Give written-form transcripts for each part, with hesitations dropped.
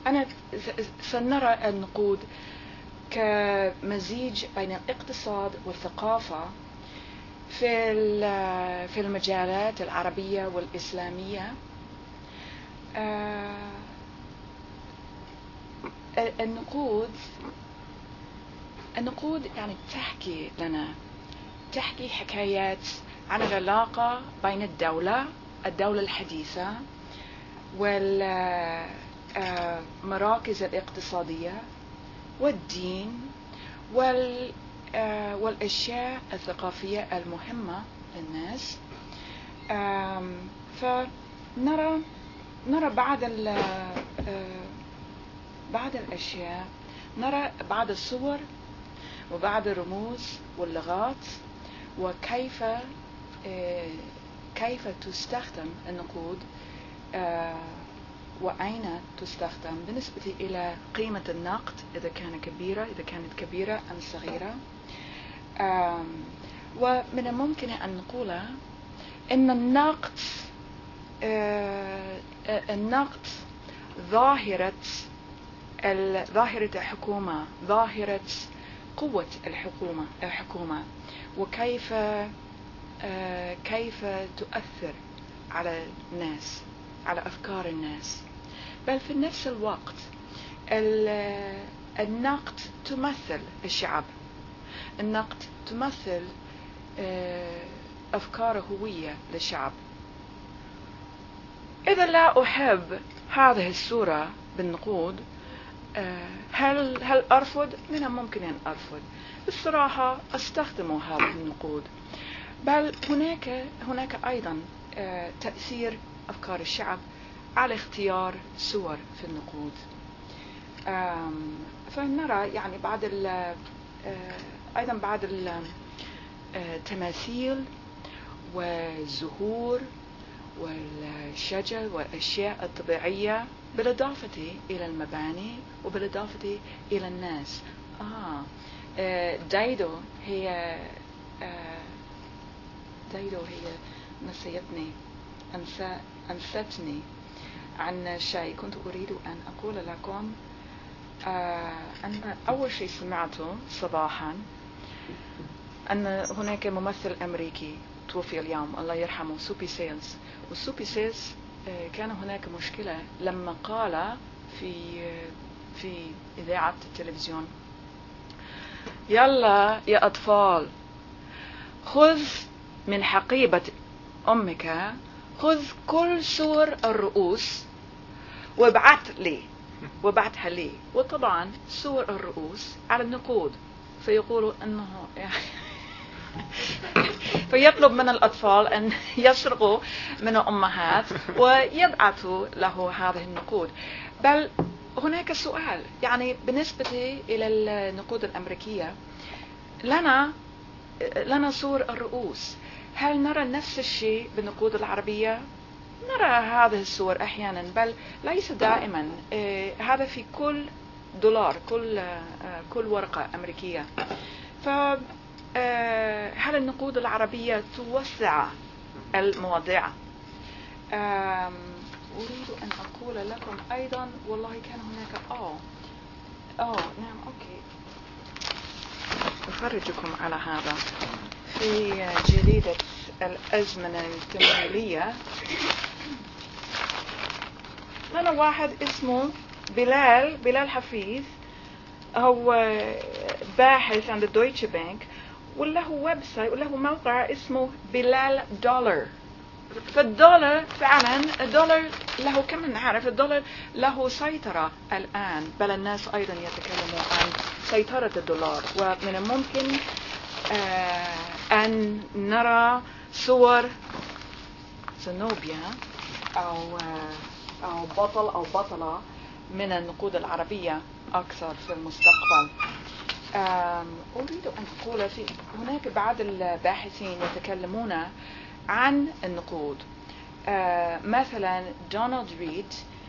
أنا سنرى النقود كمزيج بين الاقتصاد والثقافة في المجالات العربية والإسلامية. النقود يعني تحكي حكايات عن العلاقة بين الدولة الحديثة والمراكز الاقتصادية والدين والأشياء الثقافية المهمة للناس. فنرى بعض الأشياء، نرى بعض الصور وبعض الرموز واللغات، وكيف تستخدم النقود وأين تستخدم بالنسبة إلى قيمة النقد، إذا كانت كبيرة أم صغيرة. ومن الممكن أن نقول أن النقد ظاهرة الحكومة، ظاهرة قوة الحكومة، وكيف تؤثر على الناس، على أفكار الناس. بل في نفس الوقت النقد تمثل الشعب، النقد تمثل أفكار هوية للشعب. إذا لا أحب هذه الصورة بالنقود، هل أرفض؟ من الممكن أن أرفض. بالصراحة أستخدم هذه النقود. بل هناك أيضا تأثير أفكار الشعب على اختيار صور في النقود. فنرى يعني أيضا بعض التماثيل والزهور والشجر والأشياء الطبيعية، بالإضافة إلى المباني وبالإضافة إلى الناس. دايدو هي نسيتني، أنستني عن شيء كنت أريد أن أقول لكم. أن أول شيء سمعته صباحا أن هناك ممثل أمريكي توفي اليوم، الله يرحمه، سوبي سيلز. والسوبي سيلز كان هناك مشكلة لما قال في إذاعة التلفزيون: يلا يا أطفال، خذ من حقيبة أمك، خذ كل صور الرؤوس وابعتها لي. وطبعا صور الرؤوس على النقود، فيقولوا أنه فيطلب من الأطفال أن يسرقوا من الأمهات ويبعثوا له هذه النقود. بل هناك سؤال، يعني بالنسبة إلى النقود الأمريكية، لنا صور الرؤوس. هل نرى نفس الشيء بالنقود العربية؟ نرى هذه الصور أحيانا، بل ليس دائما. هذا في كل دولار، كل ورقة أمريكية. هل النقود العربية توسع المواضيع؟ أريد أن أقول لكم أيضا، والله كان هناك نعم، أوكي، أفرجكم على هذا. في جريدة الأزمنة التمويلية هنا واحد اسمه بلال حفيظ، هو باحث عند دويتشه بانك، وله ويب سايت وله موقع اسمه بلال دولار. فالدولار فعلا، الدولار له كما نعرف، الدولار له سيطرة الآن، بل الناس أيضا يتكلموا عن سيطرة الدولار. ومن الممكن أن نرى صور زنوبيا أو بطل أو بطلة من النقود العربية أكثر في المستقبل. أريد أن أقول هناك بعض الباحثين يتكلمون عن النقود. مثلا دونالد ريد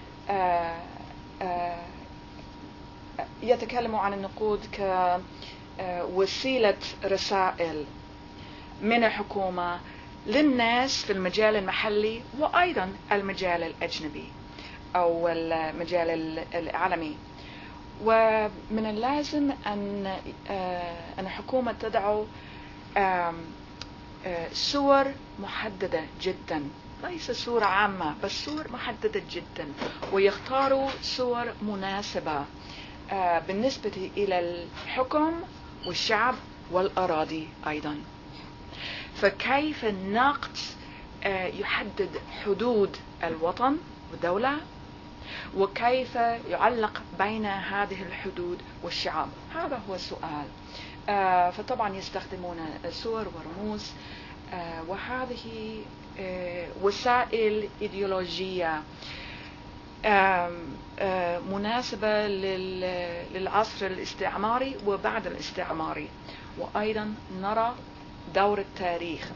يتكلم عن النقود كوسيلة رسائل من الحكومة للناس في المجال المحلي وأيضا المجال الأجنبي. أو المجال الإعلامي. ومن اللازم أن الحكومة تدعو صور محددة جدا، ليس صورة عامة بس صور محددة جدا، ويختاروا صور مناسبة بالنسبة إلى الحكم والشعب والأراضي أيضا. فكيف النقد يحدد حدود الوطن والدولة، وكيف يعلق بين هذه الحدود والشعب، هذا هو السؤال. فطبعا يستخدمون صور ورموز، وهذه وسائل إيديولوجية مناسبة للعصر الاستعماري وبعد الاستعماري. وأيضا نرى دور التاريخ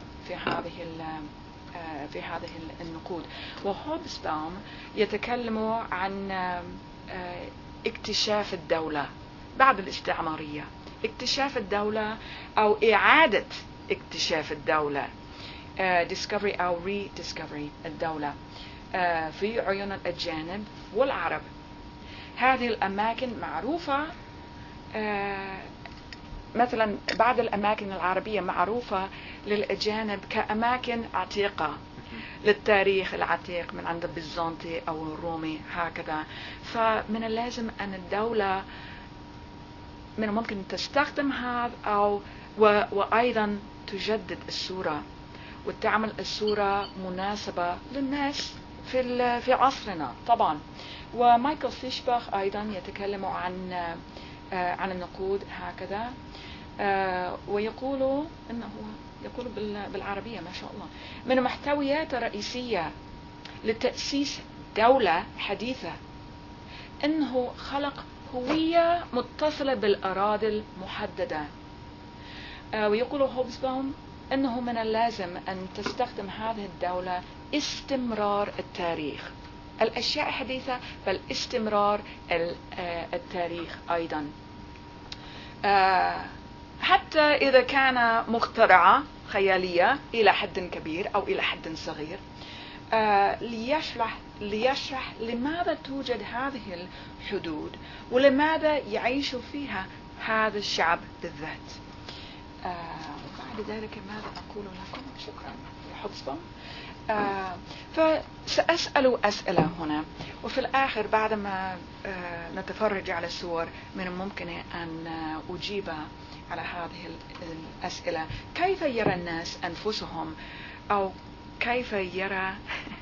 في هذه النقود. وهوبسباوم يتكلم عن اكتشاف الدولة بعد الاستعمارية، اكتشاف الدولة أو إعادة اكتشاف الدولة، discovery أو rediscovery الدولة في عيون الأجانب والعرب. هذه الأماكن معروفة، مثلا بعض الأماكن العربية معروفة للأجانب كأماكن عتيقة للتاريخ العتيق من عند البيزنطي أو الرومي هكذا. فمن اللازم أن الدولة من الممكن تستخدم هذا وأيضا تجدد الصورة وتعمل الصورة مناسبة للناس في عصرنا طبعا. ومايكل فيشباخ أيضا يتكلم عن النقود هكذا، ويقول إنه يقول بالعربية ما شاء الله: من المحتويات الرئيسية لتأسيس دولة حديثة إنه خلق هوية متصلة بالأراضي المحددة. ويقول هوبسباوم إنه من اللازم أن تستخدم هذه الدولة استمرار التاريخ، الأشياء حديثة بل استمرار التاريخ أيضا، حتى إذا كان مخترعة خيالية إلى حد كبير أو إلى حد صغير، ليشرح لماذا توجد هذه الحدود ولماذا يعيش فيها هذا الشعب بالذات. بعد ذلك ماذا أقول لكم؟ شكرا يا هوبسباوم. فسأسأل أسئلة هنا، وفي الآخر بعدما نتفرج على الصور من الممكن أن أجيب على هذه الأسئلة. كيف يرى الناس أنفسهم، أو كيف يرى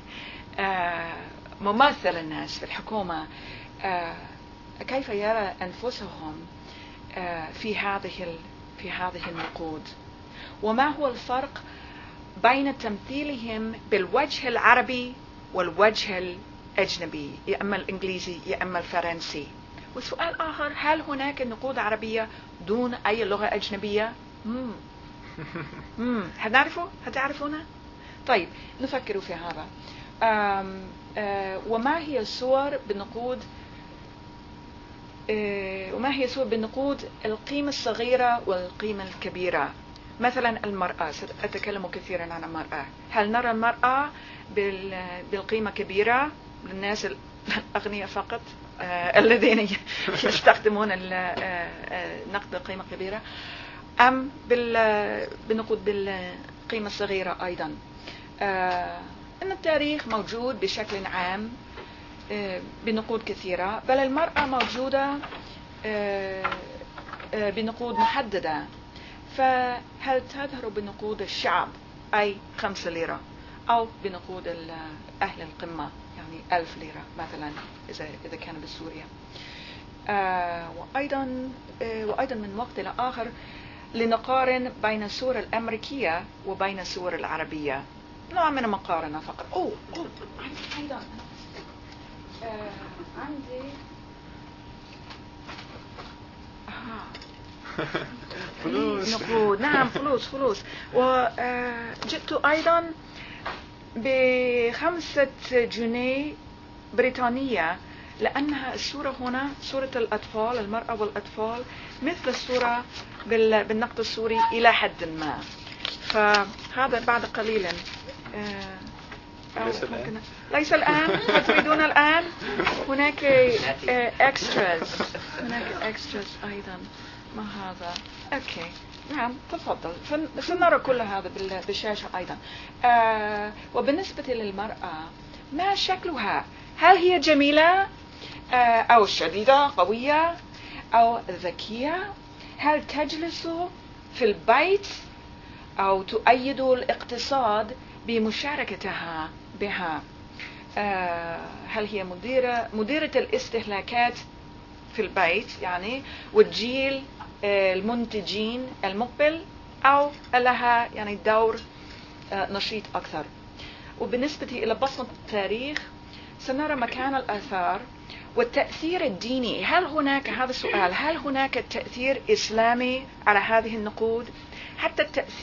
ممثل الناس في الحكومة كيف يرى أنفسهم في هذه النقود، وما هو الفرق بين تمثيلهم بالوجه العربي والوجه الأجنبي، يا إما الإنجليزي يا إما الفرنسي. وسؤال آخر: هل هناك نقود عربية دون أي لغة أجنبية؟ هتعرفونه؟ طيب نفكر في هذا. وما هي الصور بالنقود القيمة الصغيرة والقيمة الكبيرة؟ مثلا المرأة، سأتكلم كثيرا عن المرأة. هل نرى المرأة بالقيمة كبيرة للناس الأغنياء فقط الذين يستخدمون نقد قيمة كبيرة، أم بالنقود بالقيمة الصغيرة أيضا؟ أن التاريخ موجود بشكل عام بنقود كثيرة، بل المرأة موجودة بنقود محددة. فهل تظهر بنقود الشعب أي 5 ليرة، أو بنقود أهل القمة يعني 1000 ليرة مثلا إذا كان بسوريا؟ وأيضا من وقت لآخر لنقارن بين الصورة الأمريكية وبين الصور العربية، نوع من المقارنة فقط. أيضا عندي فلوس نقود. نعم فلوس. وجئت أيضا ب5 جنيه بريطانية، لأنها الصورة هنا صورة الأطفال، المرأة والأطفال، مثل الصورة بالنقد السوري إلى حد ما. فهذا بعد قليل ليس الآن. ليس الآن. هل تريدون الآن؟ هناك extras. هناك extras أيضا. ما هذا؟ أوكي. نعم تفضل. سنرى كل هذا بالشاشة أيضا. وبالنسبة للمرأة ما شكلها؟ هل هي جميلة أو شديدة قوية أو ذكية؟ هل تجلس في البيت أو تؤيد الاقتصاد بمشاركتها بها؟ هل هي مديرة الاستهلاكات في البيت يعني وتجيل المنتجين المقبل، أو لها يعني دور نشيط أكثر؟ وبالنسبة إلى بصمة التاريخ سنرى مكان الآثار والتأثير الديني. هل هناك، هذا السؤال، هل هناك تأثير إسلامي على هذه النقود؟ حتى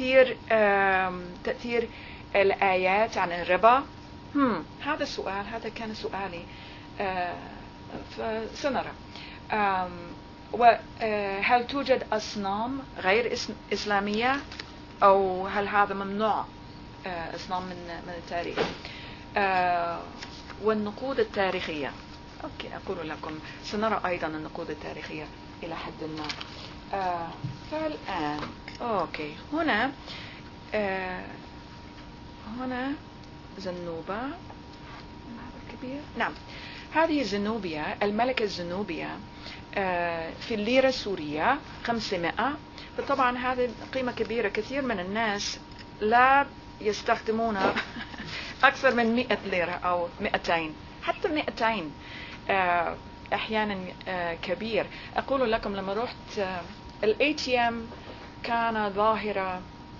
تأثير الآيات عن الربا. هذا السؤال، هذا كان سؤالي. فسنرى. وهل توجد أصنام غير إسلامية، أو هل هذا ممنوع أصنام من التاريخ؟ والنقود التاريخية. أوكي، أقول لكم سنرى أيضا النقود التاريخية إلى حد ما. فالآن أوكي، هنا زنوبة كبير. نعم، هذه زنوبيا، الملكة الزنوبية في الليرة السورية 500. فطبعا هذه قيمة كبيرة. كثير من الناس لا يستخدمونها أكثر من 100 ليرة أو 200، حتى 200 أحيانا كبير. أقول لكم لما رحت الATM كان ظاهرة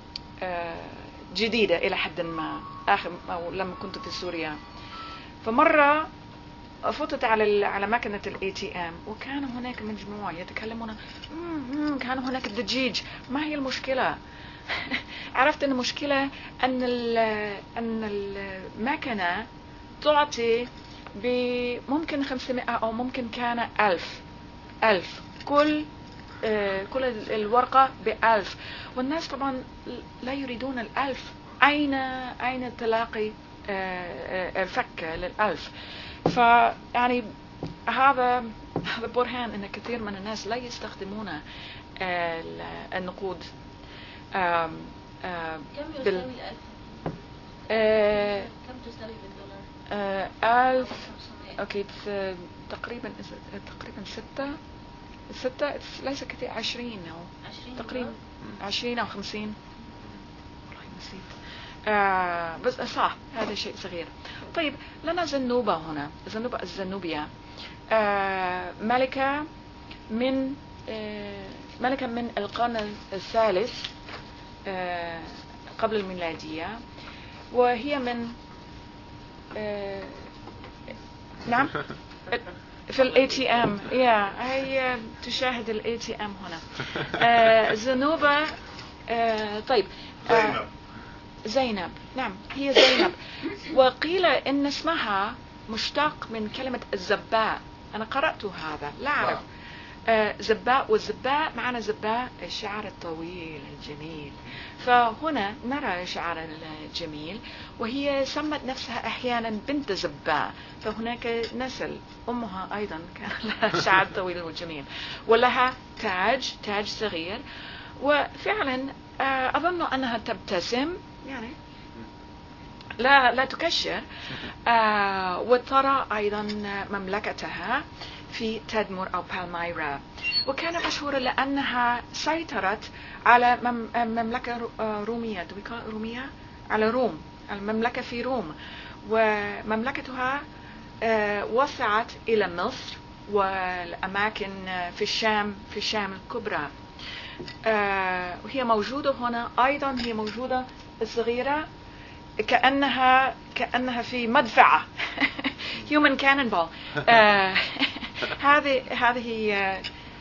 جديدة إلى حد ما أو لما كنت في سوريا. فمرة فتت على مكنة الATM وكان هناك مجموعة يتكلمون كان هناك الضجيج. ما هي المشكلة؟ عرفت أن المشكلة أن المكنة تعطي بممكن 500 أو ممكن كان 1000 كل الورقة ب1000. والناس طبعا لا يريدون 1000. أين تلاقي الفكة لل1000؟ فيعني هذا برهان أن كثير من الناس لا يستخدمون النقود. كم يساوي 1000؟ كم تساوي بالدولار؟ 1000 أوكي تقريبا 6 ليس كثير. 20 أو تقريبا 20 أو 50. والله نسيت. بس صح، هذا شيء صغير. طيب لنا زنوبة هنا، زنوبة الزنوبية ملكة من القرن الثالث قبل الميلادية، وهي من نعم في الATM. هي تشاهد الATM هنا. زنوبة. طيب زينب. نعم هي زينب. وقيل إن اسمها مشتق من كلمة الزباء. أنا قرأت هذا، لا أعرف. زباء، والزباء معنى زباء الشعر الطويل الجميل. فهنا نرى الشعر الجميل، وهي سمت نفسها أحيانا بنت زباء. فهناك نسل أمها أيضا كان لها شعر طويل وجميل، ولها تاج صغير. وفعلا أظن أنها تبتسم، يعني لا تكشر. وترى أيضا مملكتها في تدمر أو بالميرا. وكان مشهورا لأنها سيطرت على مملكة رومية، رومية على روم، المملكة في روم. ومملكتها وسعت إلى مصر والأماكن في الشام الكبرى. وهي موجودة هنا أيضا. هي موجودة صغيرة كأنها في مدفعة human cannonball. هذه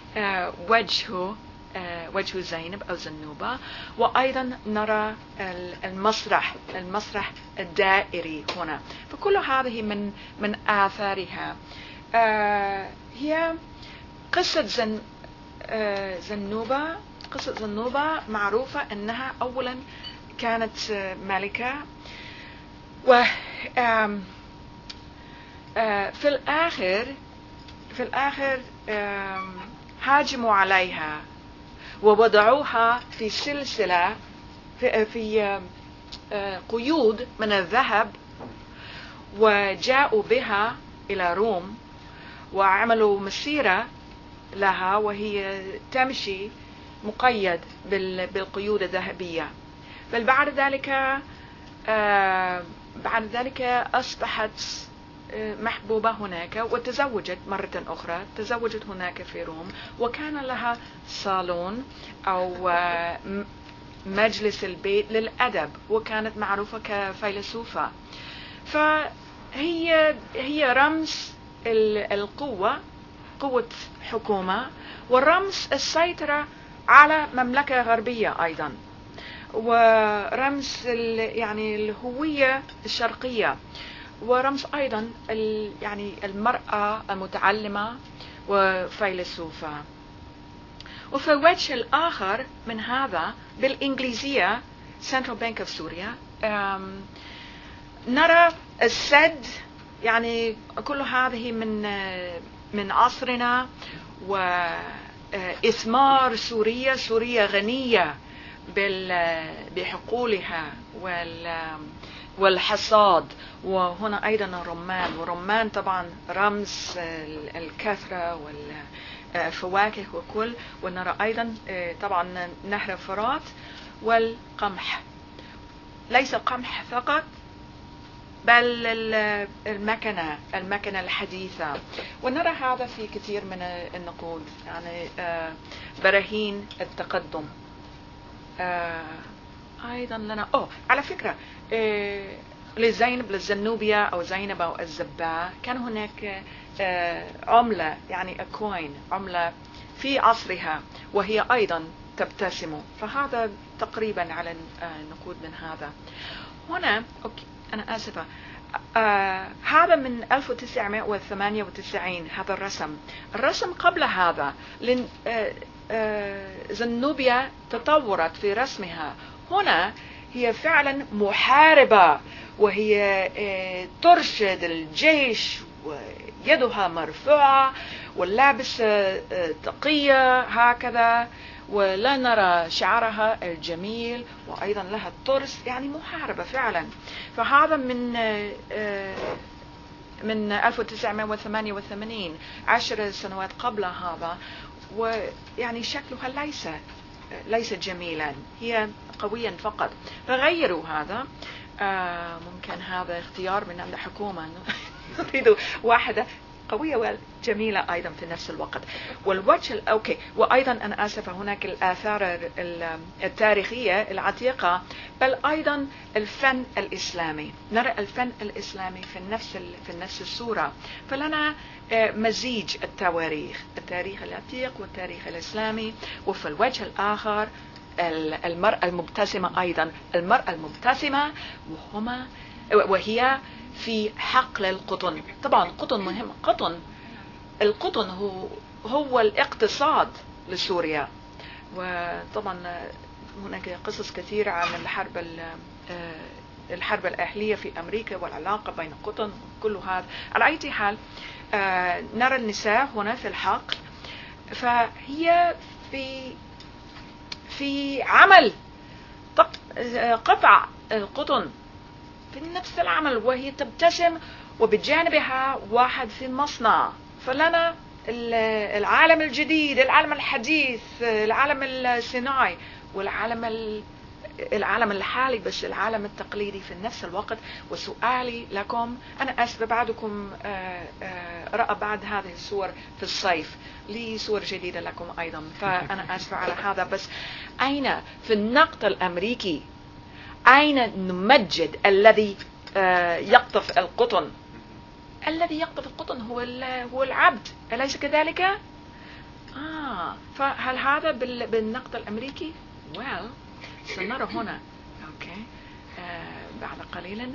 وجه زينب أو زنوبة. وأيضا نرى المسرح الدائري هنا. فكل هذه من آثارها. هي قصة زنوبة معروفة أنها أولا كانت ملكة، في الآخر هاجموا عليها ووضعوها في سلسلة في قيود من الذهب، وجاءوا بها إلى روم وعملوا مسيرة لها وهي تمشي مقيد بالقيود الذهبية. بل بعد ذلك أصبحت محبوبة هناك وتزوجت مرة أخرى، تزوجت هناك في روم، وكان لها صالون أو مجلس البيت للأدب، وكانت معروفة كفيلسوفة. فهي رمز القوة، قوة حكومة، ورمز السيطرة على مملكة غربية أيضا، ورمز يعني الهوية الشرقية، ورمز أيضا يعني المرأة المتعلمة وفيلسوفة. وفي الوجه الآخر من هذا بالإنجليزية Central Bank of Syria نرى السد، يعني كل هذه من عصرنا، وإثمار سوريا غنية بحقولها والحصاد، وهنا أيضا الرمان، والرمان طبعا رمز الكثرة والفواكه وكل. ونرى أيضا طبعا نهر فرات والقمح، ليس القمح فقط بل المكنة الحديثة. ونرى هذا في كثير من النقود، يعني براهين التقدم. أيضا لنا على فكرة لزينب للزنوبية أو زينب أو الزباء كان هناك عملة، يعني كوين، عملة في عصرها وهي أيضا تبتسم. فهذا تقريبا على النقود من هذا. هنا أنا آسفة، هذا من 1998 هذا الرسم قبل هذا زنوبيا تطورت في رسمها. هنا هي فعلا محاربة، وهي ترشد الجيش ويدها مرفوعة ولابسة طاقية هكذا، ولا نرى شعرها الجميل، وأيضا لها الترس، يعني محاربة فعلا. فهذا من 1988، 10 سنوات قبل هذا. ويعني شكلها ليس جميلا، هي قويا فقط. فغيروا هذا. ممكن هذا اختيار من الحكومة، نريد واحدة قوية وجميلة أيضا في نفس الوقت. والوجه وأيضا أنا آسفة، هناك الآثار التاريخية العتيقة، بل أيضا الفن الإسلامي. نرى الفن الإسلامي في نفس الصورة. فلنا مزيج التاريخ العتيق والتاريخ الإسلامي. وفي الوجه الآخر المرأة المبتسمة، أيضا المرأة المبتسمة، وهي في حقل القطن. طبعا القطن مهم، القطن هو الاقتصاد لسوريا. وطبعا هناك قصص كثيرة عن الحرب الأهلية في أمريكا والعلاقة بين القطن وكل هذا. على أي حال نرى النساء هنا في الحقل، فهي في عمل قطع القطن في نفس العمل، وهي تبتسم، وبجانبها واحد في المصنع. فلنا العالم الجديد، العالم الحديث، العالم الصناعي، والعالم الحالي، بس العالم التقليدي في نفس الوقت. وسؤالي لكم، أنا أسف بعضكم رأى بعض هذه الصور في الصيف، لي صور جديدة لكم أيضا، فأنا أسف على هذا. بس أين في النقد الأمريكي أين نمجد الذي يقطف القطن؟ الذي يقطف القطن هو العبد، أليس كذلك؟ فهل هذا بالنقد الأمريكي؟ سنرى هنا بعد قليلا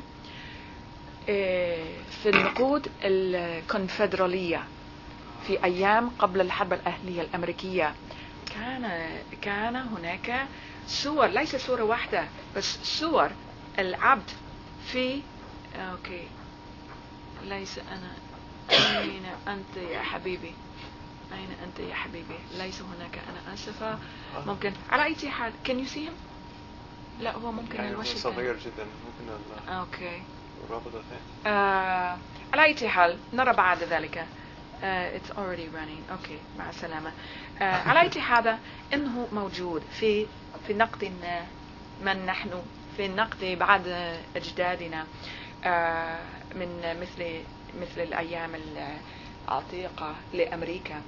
في النقود الكونفدرالية في أيام قبل الحرب الأهلية الأمريكية. كان هناك صور، ليس صورة واحدة، بس صور العبد في أوكي. ليس أنا. أين أنت يا حبيبي؟ أين أنت يا حبيبي؟ ليس هناك. أنا آسفة. ممكن على أي حال can you see him؟ لا هو ممكن يعني الوجه صغير جدا ممكن. أوكي. رابطة ثانية. على أي حال نرى بعد ذلك. it's already running. أوكي مع السلامة. على أي حال إنه موجود في نقدنا من نحن في النقد بعد أجدادنا من مثل الأيام العتيقة لأمريكا.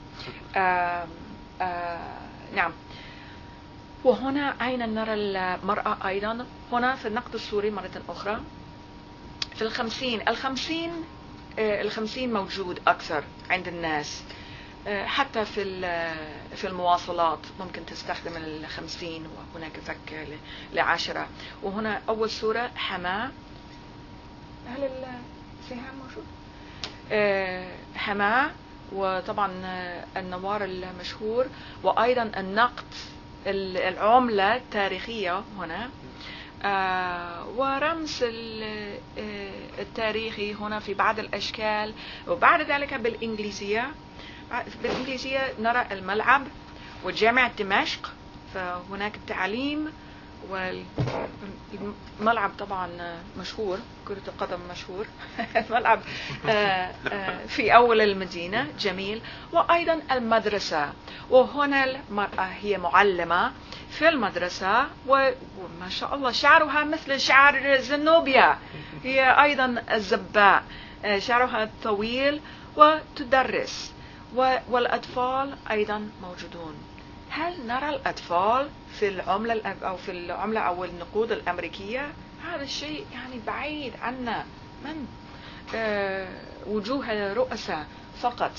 نعم. وهنا أين نرى المرأة أيضا؟ هنا في النقد السوري مرة أخرى في الخمسين موجود أكثر عند الناس. حتى في المواصلات ممكن تستخدم 50 وهناك فك 10. وهنا أول صورة حماة. هل السهام موجود؟ حماة، وطبعا النوار المشهور، وأيضا النقد العملة التاريخية هنا، ورمز التاريخي هنا في بعض الأشكال. وبعد ذلك بالإنجليزية نرى الملعب وجامعة دمشق، فهناك التعليم والملعب طبعا مشهور، كرة القدم مشهور. الملعب في أول المدينة جميل. وأيضا المدرسة، وهنا المرأة هي معلمة في المدرسة، وما شاء الله شعرها مثل شعر زنوبيا، هي أيضا الزباء، شعرها طويل وتدرس. والأطفال أيضا موجودون. هل نرى الأطفال في العملة أو النقود الأمريكية؟ هذا الشيء يعني بعيد عنا، من وجوه رؤساء فقط.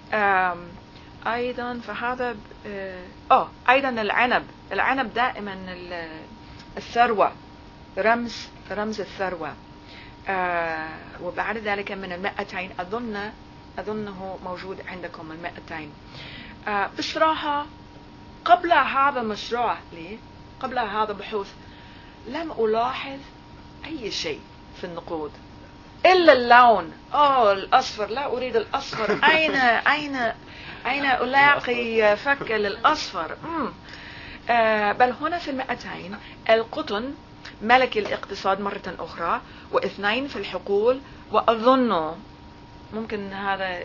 أيضا فهذا أيضا العنب دائما الثروة، رمز الثروة. وبعد ذلك من 200 أظنه موجود عندكم 200. بصراحة قبل هذا المشروع قبل هذا البحوث لم ألاحظ أي شيء في النقود إلا اللون. الأصفر، لا أريد الأصفر. أين ألاقي فك للأصفر؟ بل هنا في 200 القطن ملك الاقتصاد مرة أخرى، و2 في الحقول، وأظن ممكن هذا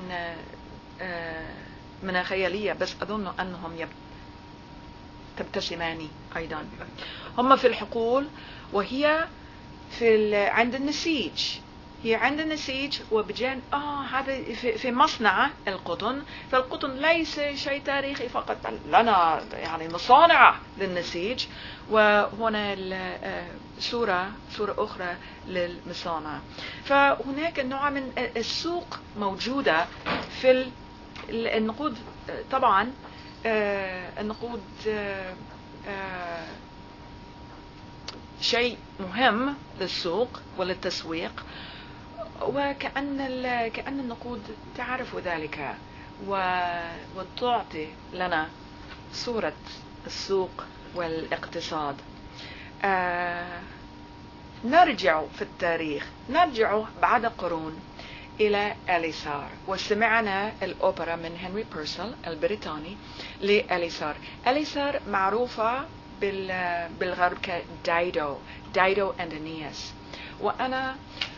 من خيالية، بس أظن أنهم تبتسمان أيضا. هم في الحقول، وهي عند النسيج. هي عند النسيج وبجان هذا في مصنع القطن. فالقطن ليس شيء تاريخي فقط، لنا يعني مصانع للنسيج. وهنا صورة أخرى للمصانع. فهناك نوع من السوق موجودة في النقود. طبعا النقود شيء مهم للسوق وللتسويق، وكأن النقود تعرف ذلك وتعطي لنا صورة السوق والاقتصاد. نرجع في التاريخ، نرجع بعد قرون إلى أليسار، وسمعنا الأوبرا من هنري بيرسل البريطاني لأليسار. أليسار معروفة بالغرب كدايدو أند أنياس. وأنا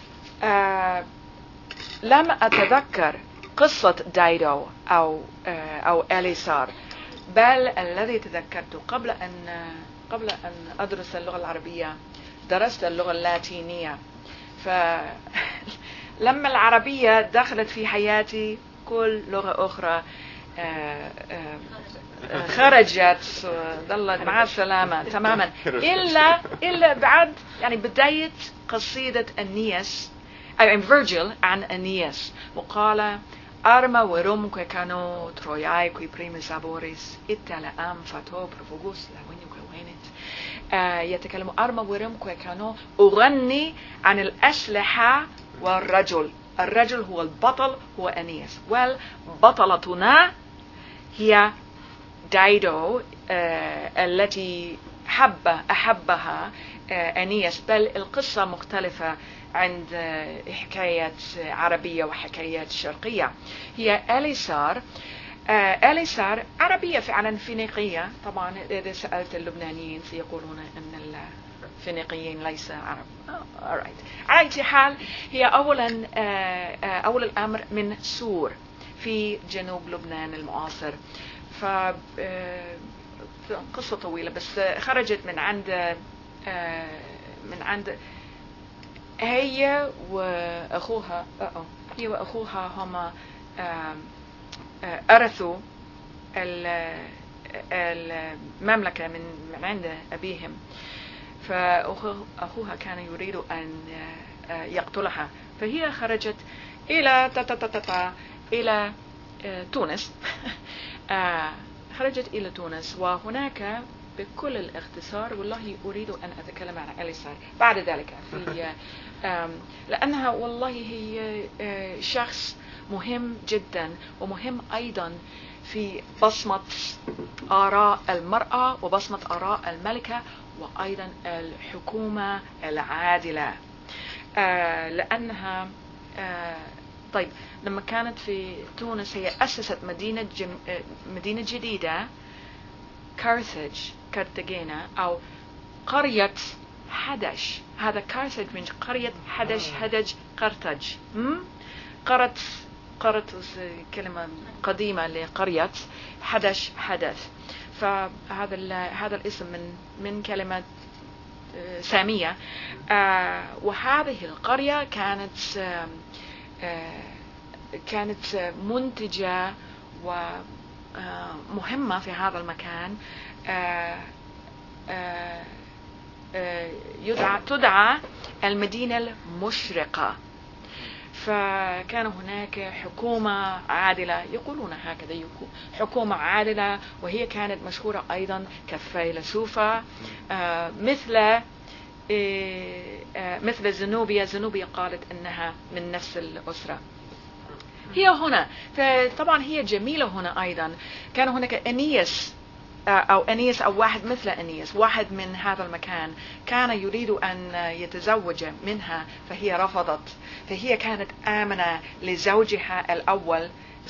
لم أتذكر قصة دايدو أو أليسار، بل الذي تذكرته قبل أن أدرس اللغة العربية درست اللغة اللاتينية. فلما العربية دخلت في حياتي كل لغة أخرى خرجت، ظلت مع السلامة تماما، إلا بعد يعني بداية قصيدة أنياس فيرجيل عن أنياس، وقال أرما وروم كي كانوا تروياي كي بريمس أبوريس إتلا أم فاتو بروفوغوس لوينيو كوينت. يتكلم أرما وروم كي كانوا، أغني عن الأسلحة والرجل. الرجل هو البطل، هو أنياس، والبطلتنا هي دايدو التي أحبها أنيس، بل القصة مختلفة عند حكايات عربية وحكايات شرقية. هي أليسار. أليسار عربية فعلا فينيقية. طبعا إذا سألت اللبنانيين سيقولون أن الفينيقيين ليس عرب. على أي حال هي أول الأمر من سور في جنوب لبنان المعاصر. قصة طويلة، بس خرجت من عند هي وأخوها. هما أرثوا المملكة من عند أبيهم، فأخوها كان يريد أن يقتلها، فهي خرجت إلى تونس. خرجت إلى تونس، وهناك بكل الاختصار، والله أريد أن أتكلم عن أليسار بعد ذلك لأنها والله هي شخص مهم جدا، ومهم أيضا في بصمة آراء المرأة وبصمة آراء الملكة، وأيضا الحكومة العادلة. لأنها طيب لما كانت في تونس هي أسست مدينة جديدة، كارثاجينا أو قرية حدش. هذا كارثاج من قرية حدج قرطج. قرط كلمة قديمة لقرية حدش حدث. فهذا الاسم من كلمة سامية. وهذه القرية كانت منتجة ومهمة في هذا المكان. تدعى المدينة المشرقة. فكان هناك حكومة عادلة، يقولون هكذا، حكومة عادلة، وهي كانت مشهورة أيضا كفيلسوفة مثل زنوبيا قالت أنها من نفس الأسرة. هي هنا، فطبعا هي جميلة هنا أيضا. كان هناك أنيس أو واحد مثل أنيس، واحد من هذا المكان، كان يريد أن يتزوج منها، فهي رفضت. فهي كانت آمنة لزوجها الأول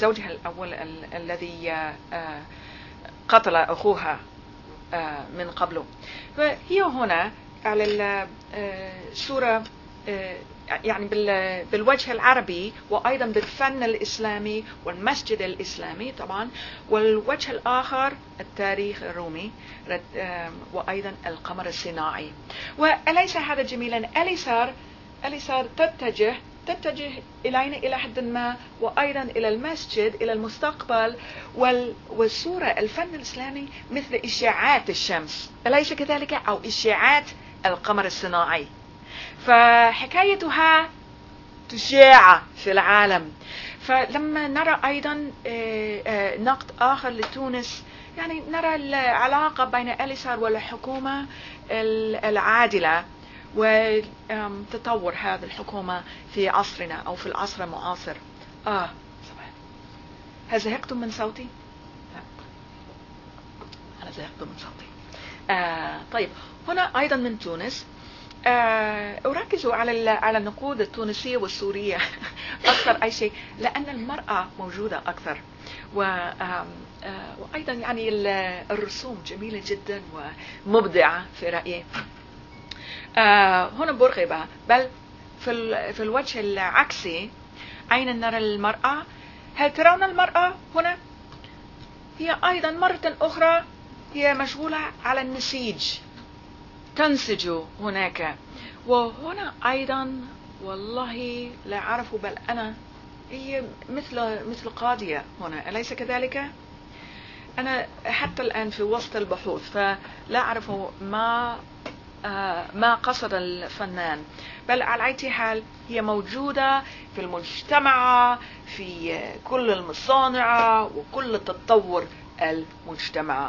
الذي قتل أخوها من قبله. فهي هنا على الصورة يعني بالوجه العربي، وأيضا بالفن الإسلامي والمسجد الإسلامي طبعا، والوجه الآخر التاريخ الرومي، وأيضا القمر الصناعي. وأليس هذا جميلا؟ أليسار تتجه إلى حد ما، وأيضا إلى المسجد، إلى المستقبل، والصورة الفن الإسلامي مثل إشعاعات الشمس، أليس كذلك؟ أو إشعاعات القمر الصناعي. فحكايتها تشاع في العالم. فلما نرى أيضا نقد آخر لتونس، يعني نرى العلاقة بين أليسار والحكومة العادلة، وتطور هذه الحكومة في عصرنا أو في العصر المعاصر. هل زهقتم من صوتي؟ أنا زهقت من صوتي. طيب هنا أيضا من تونس. أركز على النقود التونسية والسورية أكثر أي شيء، لأن المرأة موجودة أكثر، وأيضا يعني الرسوم جميلة جدا ومبدعة في رأيي. هنا بورقيبة، بل في الوجه العكسي أين نرى المرأة؟ هل ترون المرأة هنا؟ هي أيضا مرة أخرى هي مشغولة على النسيج، تنسج هناك. وهنا أيضا والله لا أعرف، بل أنا هي مثل قاضية هنا، أليس كذلك؟ أنا حتى الآن في وسط البحوث، فلا أعرف ما قصد الفنان، بل على أي حال هي موجودة في المجتمع، في كل المصانع وكل تطور المجتمع.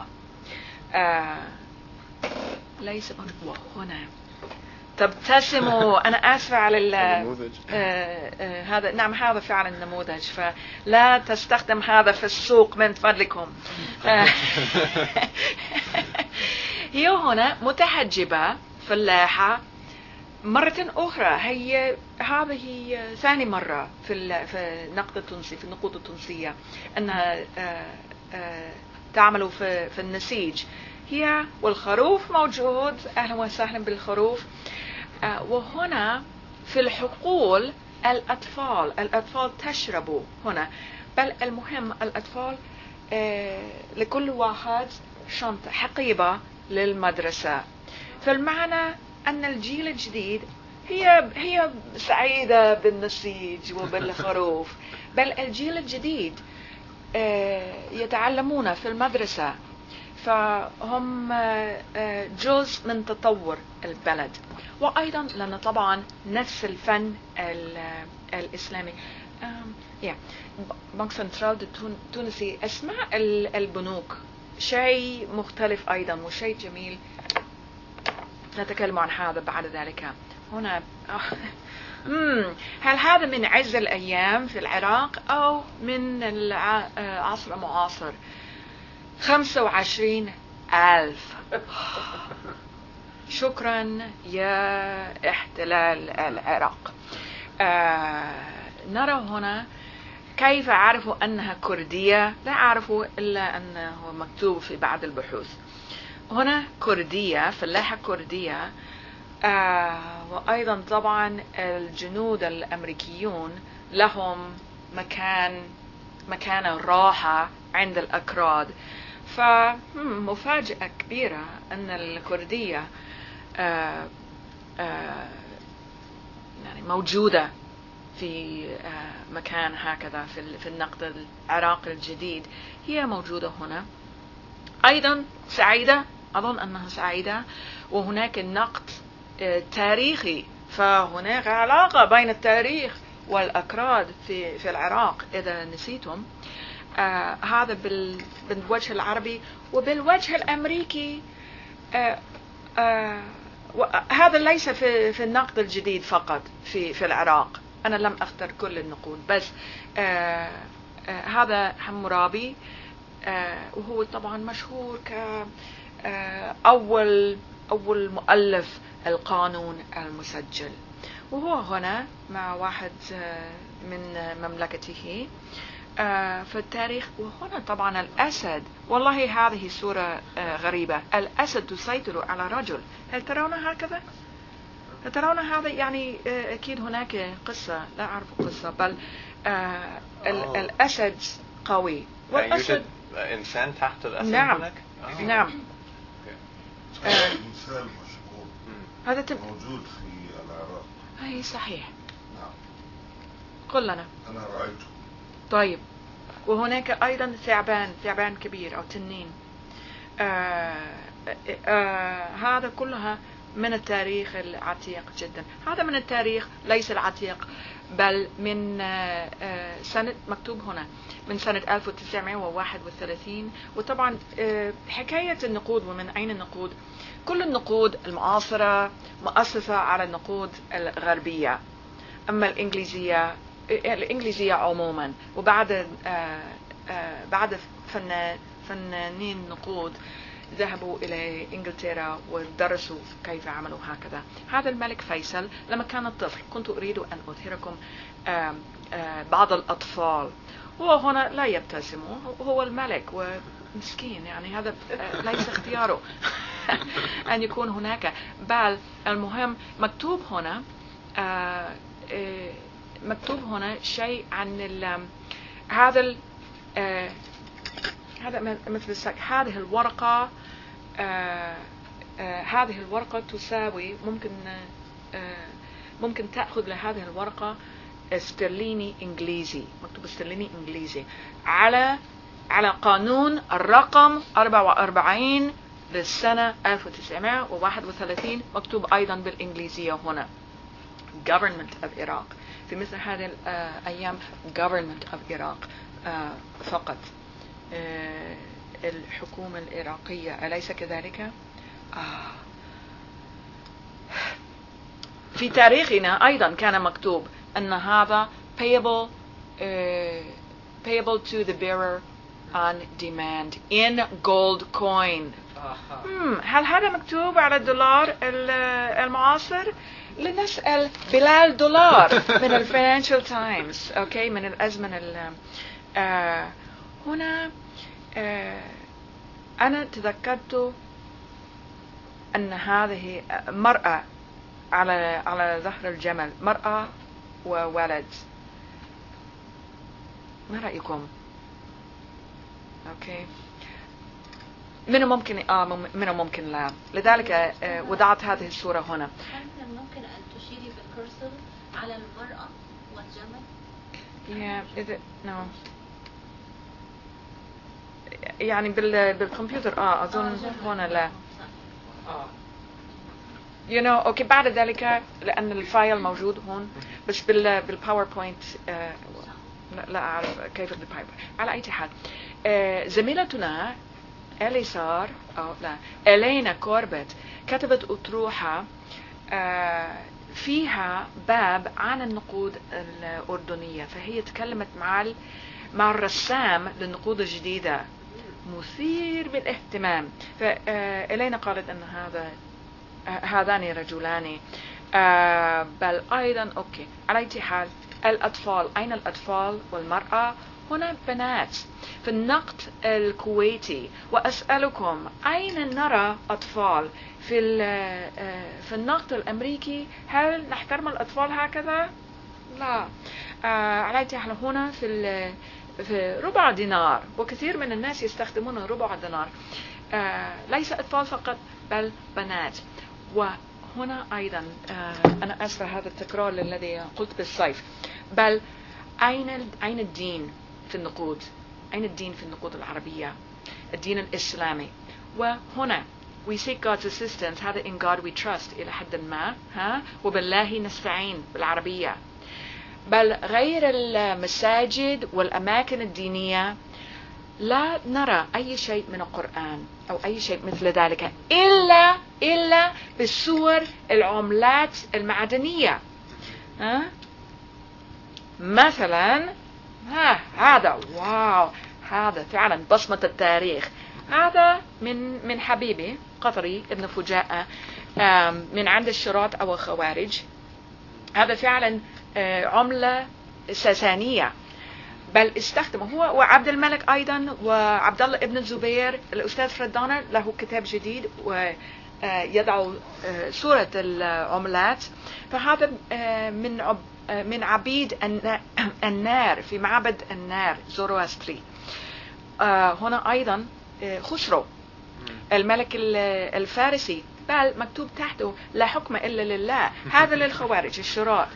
ليس وهنا تبتسموا. أنا آسفة على هذا. نعم هذا فعلا نموذج، فلا تستخدم هذا في السوق من فضلكم. هي هنا متحجبة فلاحة مرة أخرى. هذه ثاني مرة في النقد التونسي، في النقود التونسية، أنها تعمل في النسيج. هي والخروف موجود، أهلا وسهلا بالخروف. وهنا في الحقول الأطفال تشربوا هنا، بل المهم الأطفال لكل واحد شنطة حقيبة للمدرسة. فالمعنى أن الجيل الجديد هي سعيدة بالنسيج وبالخروف، بل الجيل الجديد يتعلمون في المدرسة، فهم جزء من تطور البلد. وأيضا لأن طبعا نفس الفن الإسلامي. بنك سنترال التونسي أسماء البنوك شيء مختلف أيضا وشيء جميل، نتكلم عن هذا بعد ذلك. هنا هل هذا من عز الأيام في العراق أو من العصر المعاصر؟ 25,000. شكرا يا احتلال العراق. نرى هنا كيف عرفوا أنها كردية؟ لا عرفوا إلا أنه مكتوب في بعض البحوث. هنا كردية، فلاحة كردية. وأيضا طبعا الجنود الأمريكيون لهم مكان الراحة عند الأكراد. فمفاجأة كبيرة أن الكردية يعني موجودة في مكان هكذا في النقد العراقي الجديد. هي موجودة هنا أيضا، سعيدة، أظن أنها سعيدة. وهناك النقد تاريخي، فهناك علاقة بين التاريخ والأكراد في العراق إذا نسيتم. هذا بالوجه العربي. وبالوجه الأمريكي هذا ليس في النقد الجديد فقط في العراق. أنا لم أختر كل النقود، بس هذا حمورابي، وهو طبعا مشهور كأول مؤلف القانون المسجل. وهو هنا مع واحد من مملكته في التاريخ. وهنا طبعا الأسد، والله هذه صورة غريبة. الأسد تسيطر على رجل. هل ترون هكذا؟ هل ترون هذا؟ يعني أكيد هناك قصة، لا أعرف قصة، بل الأسد قوي. والأسد إنسان تحت الأسد. نعم هناك؟ نعم. مثال مشهور هذا موجود في العراق. أي صحيح. نعم. قل لنا. أنا رأيته. طيب. وهناك أيضا ثعبان كبير أو تنين. هذا كلها من التاريخ العتيق جدا. هذا من التاريخ ليس العتيق، بل من سنة، مكتوب هنا من سنة 1931. وطبعا حكاية النقود ومن أين النقود. كل النقود المعاصرة مؤسسة على النقود الغربية، أما الإنجليزية عموما. وبعد بعد فنانين نقود ذهبوا إلى إنجلترا ودرسوا كيف عملوا هكذا. هذا الملك فيصل لما كان طفل كنت أريد أن أظهركم بعض الأطفال. هو هنا لا يبتسم، هو الملك ومسكين، يعني هذا ليس اختياره أن يكون هناك. بل المهم مكتوب هنا شيء عن هذا مثل هذه الورقة. هذه الورقة تساوي، ممكن تأخذ لهذه الورقة استرليني إنجليزي، مكتوب استرليني إنجليزي على قانون الرقم 44 للسنة 1931، مكتوب أيضا بالإنجليزية هنا Government of Iraq. في مثل هذه الأيام Government of Iraq فقط، الحكومة العراقية، أليس كذلك؟ في تاريخنا أيضا كان مكتوب أن هذا payable to the bearer on demand in gold coin. هل هذا مكتوب على الدولار المعاصر؟ لنسأل بلال دولار من الفاينانشال تايمز، اوكي، من الأزمنة هنا أنا تذكرت أن هذه مرأة على ظهر الجمل، مرأة وولد. ما رأيكم؟ اوكي، منه ممكن منه ممكن لا، لذلك وضعت هذه الصورة هنا. ممكن أن تشيري بالكرسر على المرأة والجمل؟ is it no يعني بالكمبيوتر أظن هنا لا. اوكي، بعد ذلك لأن الفايل موجود هون، بس بالباوربوينت لا أعرف كيف بالباوربوينت. على أي حال، زميلتنا إليسار إلينا كوربت كتبت أطروحة فيها باب عن النقود الأردنية، فهي تكلمت مع الرسام للنقود الجديدة، مثير بالاهتمام. فإلينا قالت أن هذان رجلان، بل أيضا أوكي. على أي حال، الأطفال، أين الأطفال والمرأة؟ هنا بنات في النقد الكويتي، وأسألكم أين نرى أطفال في النقد الأمريكي؟ هل نحترم الأطفال هكذا؟ لا. على أي حال، هنا في ربع دينار، وكثير من الناس يستخدمون ربع دينار، ليس أطفال فقط بل بنات. وهنا أيضا أنا أسفة هذا التكرار الذي قلت بالصيف، بل أين الدين في النقود؟ أين الدين في النقود العربية؟ الدين الإسلامي. وهنا we seek God's assistance، هذا in God we trust إلى حد ما، وبالله نستعين بالعربية. بل غير المساجد والأماكن الدينية لا نرى أي شيء من القرآن أو أي شيء مثل ذلك إلا بالصور العملات المعدنية. مثلا هذا، واو، هذا فعلا بصمة التاريخ. هذا من حبيبي قطري ابن فجاءة من عند الشراط أو الخوارج. هذا فعلا عملة ساسانية، بل استخدم هو وعبد الملك أيضا، وعبد الله ابن الزبير. الأستاذ فردانا له كتاب جديد ويضع صورة العملات. فهذا من عبيد النار في معبد النار زوروستري. هنا أيضا خسرو الملك الفارسي، بل مكتوب تحته لا حكم إلا لله. هذا للخوارج الشراء.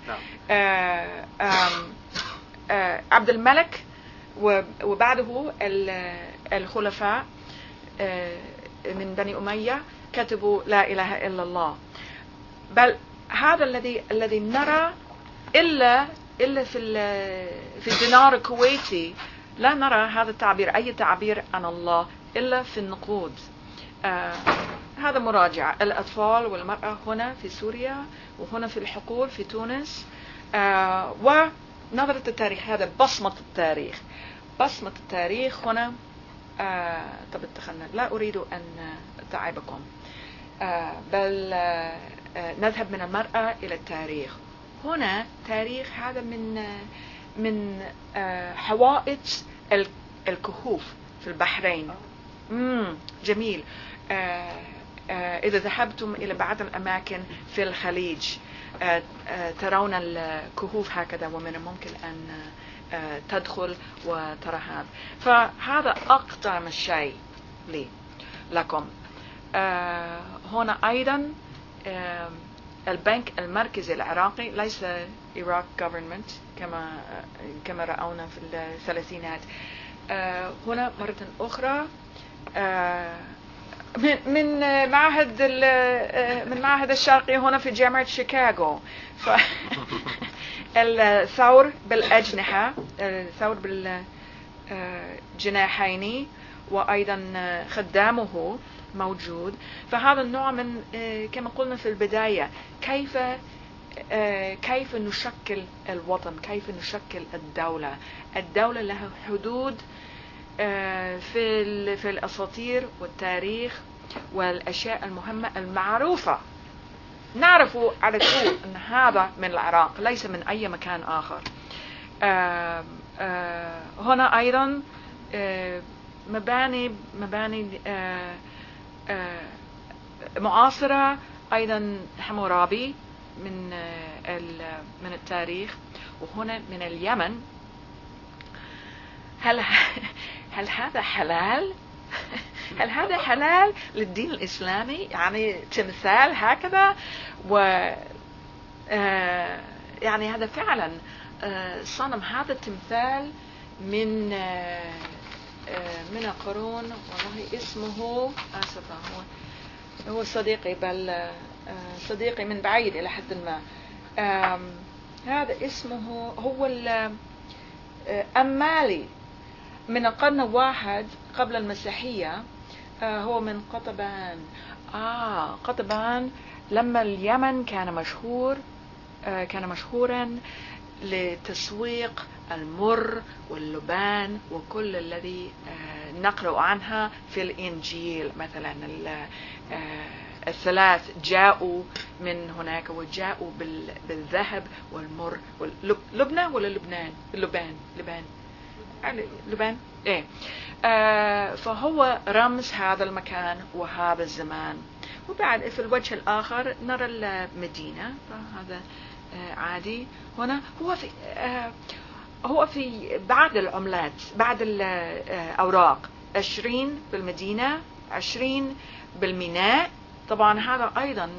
عبد الملك وبعده الخلفاء من بني أمية كتبوا لا إله إلا الله. بل هذا الذي نرى إلا في الدينار الكويتي، لا نرى هذا التعبير، أي تعبير عن الله إلا في النقود. هذا مراجعة. الأطفال والمرأة هنا في سوريا، وهنا في الحقول في تونس. ونظرة التاريخ، هذا بصمة التاريخ. بصمة التاريخ هنا. طب اتخذنا، لا أريد أن أتعبكم، بل نذهب من المرأة إلى التاريخ. هنا تاريخ هذا من حوائط الكهوف في البحرين. جميل. إذا ذهبتم إلى بعض الأماكن في الخليج ترون الكهوف هكذا، ومن الممكن أن تدخل وترى هذا. فهذا أقدم الشيء لكم. هنا أيضا البنك المركزي العراقي، ليس Iraq government كما رأونا في الثلاثينات. هنا مرة أخرى من معهد الشرقي هنا في جامعة شيكاغو. الثور بالأجنحة، الثور بالجناحين، وأيضا خدامه موجود. فهذا النوع من كما قلنا في البداية، كيف نشكل الوطن، كيف نشكل الدولة. الدولة لها حدود في الأساطير والتاريخ والأشياء المهمة المعروفة نعرف على طول أن هذا من العراق ليس من أي مكان آخر. هنا أيضا مباني معاصرة أيضا حمورابي من التاريخ. وهنا من اليمن. هل هذا حلال؟ هل هذا حلال للدين الإسلامي؟ يعني تمثال هكذا يعني هذا فعلا صنم. هذا التمثال من قرون، والله اسمه آسفة، هو صديقي، بل صديقي من بعيد إلى حد ما. هذا اسمه هو الأمالي من القرن الواحد قبل المسيحية. هو من قطبان. قطبان لما اليمن كان مشهورا لتسويق المر واللبان وكل الذي نقرأ عنها في الإنجيل. مثلا الثلاث جاءوا من هناك، وجاءوا بالذهب والمر لبنى ولا لبان ايه. فهو رمز هذا المكان وهذا الزمان. وبعد في الوجه الآخر نرى المدينة، فهذا عادي. هنا هو في بعض العملات، بعض الأوراق 20 بالمدينة، 20 بالميناء. طبعا هذا أيضا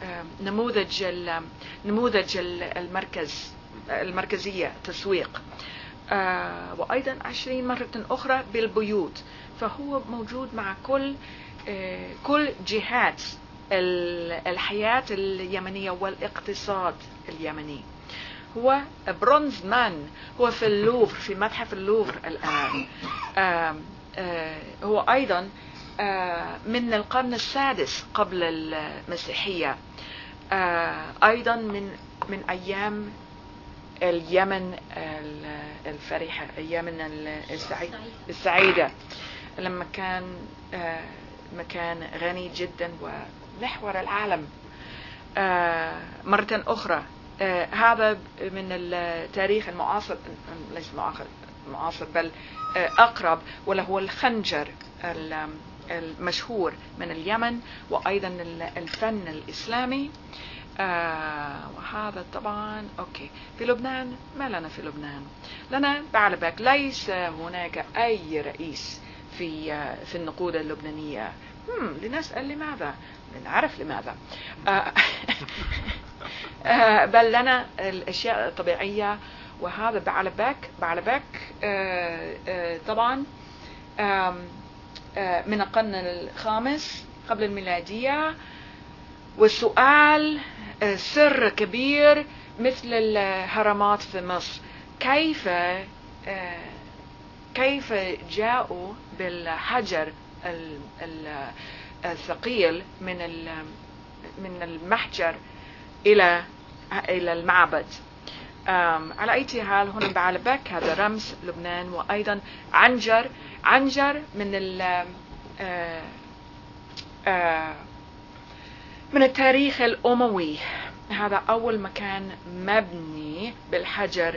نموذج المركزية تسويق. وأيضا 20 مرة أخرى بالبيوت. فهو موجود مع كل جهات الحياة اليمنية والاقتصاد اليمني. هو برونز مان، هو في اللوفر، في متحف اللوفر الآن. هو أيضا من القرن السادس قبل المسيحية. أيضا من أيام اليمن الفرحة، اليمن السعيدة، لما كان مكان غني جدا ومحور العالم. مرة أخرى هذا من التاريخ المعاصر، ليس معاصر بل أقرب، وله الخنجر المشهور من اليمن، وأيضا الفن الإسلامي. وهذا طبعا أوكي. في لبنان ما لنا في لبنان؟ لنا بعلبك. ليس هناك أي رئيس في النقود اللبنانية. لنسأل لماذا؟ لنعرف لماذا. بل لنا الأشياء الطبيعية. وهذا بعلبك طبعا من القرن الخامس قبل الميلادية. والسؤال سر كبير مثل الهرمات في مصر، كيف جاءوا بالحجر الثقيل من المحجر إلى المعبد. على أي حال هنا بعلبك هذا رمز لبنان. وأيضا عنجر من التاريخ الأموي. هذا أول مكان مبني بالحجر